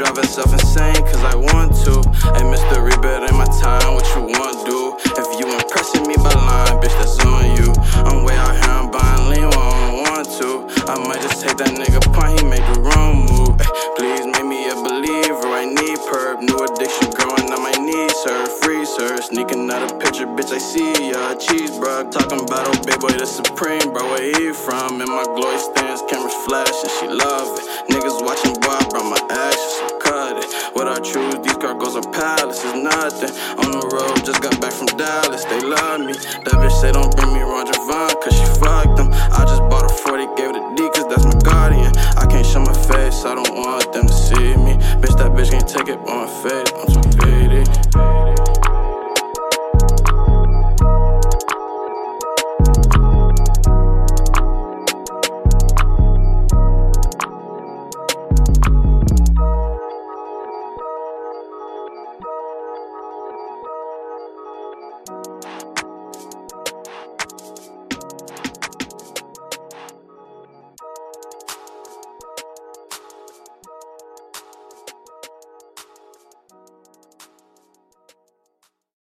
drive herself insane, cause I want to. Hey, Mr. Rebate, ain't my time, what you want, do? If you impressing me by lying, bitch, that's on you. I'm way out here, I'm buying lean when I don't want to. I might just take that nigga pint, he made the wrong move. Ay, please make me a believer, I need perp. New addiction growing on my knees, her freeze her. Sneaking out a picture, bitch, I see ya. Cheese, bro. Talking about oh, big boy, the supreme, bro. Where he from? In my glory stands, cameras flashing, she love it. Niggas watching, boy, I brought my actions, so cut it. What I choose, these cargoes are palaces, nothing. On the road, just got back from Dallas, they love me. That bitch say don't bring me Ron Javon, cause she fucked them. I just bought a 40, gave it a D, cause that's my God.